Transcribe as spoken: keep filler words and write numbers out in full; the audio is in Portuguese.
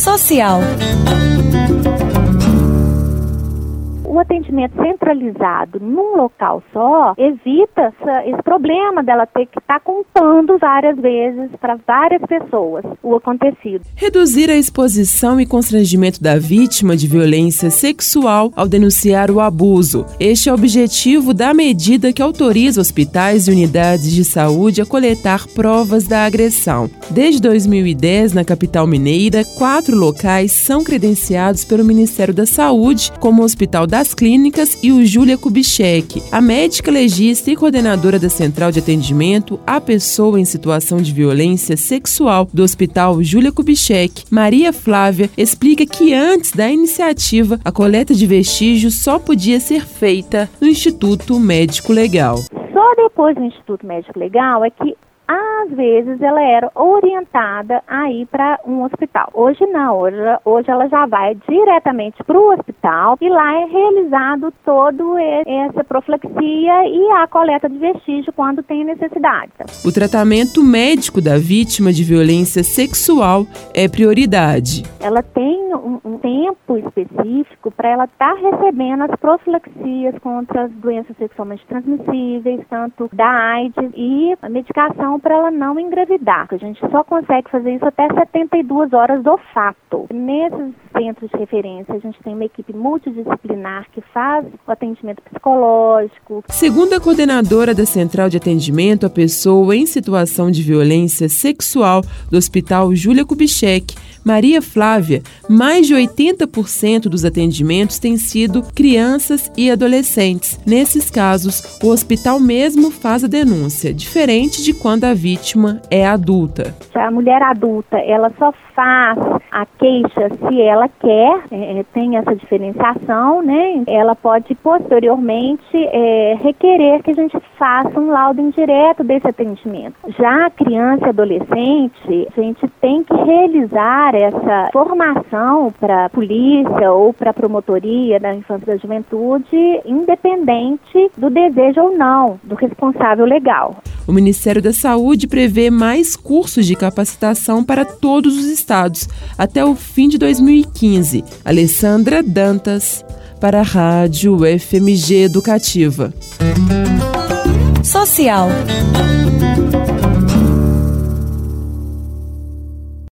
Social. O atendimento centralizado num local só evita essa, esse problema dela ter que estar contando várias vezes para várias pessoas o acontecido. Reduzir a exposição e constrangimento da vítima de violência sexual ao denunciar o abuso. Este é o objetivo da medida que autoriza hospitais e unidades de saúde a coletar provas da agressão. Desde dois mil e dez, na capital mineira, quatro locais são credenciados pelo Ministério da Saúde, como o Hospital da das Clínicas e o Júlia Kubitschek, a médica legista e coordenadora da Central de Atendimento à Pessoa em Situação de Violência Sexual do Hospital Júlia Kubitschek, Maria Flávia, explica que antes da iniciativa, a coleta de vestígios só podia ser feita no Instituto Médico Legal. Só depois do Instituto Médico Legal é que às vezes ela era orientada a ir para um hospital. Hoje não, hoje, hoje ela já vai diretamente para o hospital e lá é realizado toda essa profilaxia e a coleta de vestígio quando tem necessidade. O tratamento médico da vítima de violência sexual é prioridade. Ela tem um, um tempo específico para ela estar tá recebendo as profilaxias contra as doenças sexualmente transmissíveis, tanto da AIDS e a medicação para ela não engravidar. A gente só consegue fazer isso até setenta e duas horas do fato. Nesses centros de referência, a gente tem uma equipe multidisciplinar que faz o atendimento psicológico. Segundo a coordenadora da Central de Atendimento à Pessoa em Situação de Violência Sexual do Hospital Júlia Kubitschek, Maria Flávia, mais de oitenta por cento dos atendimentos têm sido crianças e adolescentes. Nesses casos, o hospital mesmo faz a denúncia, diferente de quando a vítima é adulta. A mulher adulta, ela só faz a queixa se ela quer, é, tem essa diferenciação, né? Ela pode posteriormente é, requerer que a gente faça um laudo indireto desse atendimento. Já a criança e adolescente, a gente tem que realizar essa formação para a polícia ou para a promotoria da infância e da juventude, independente do desejo ou não do responsável legal. O Ministério da Saúde prevê mais cursos de capacitação para todos os estados até o fim de dois mil e quinze. Alessandra Dantas, para a Rádio F M G Educativa. Social.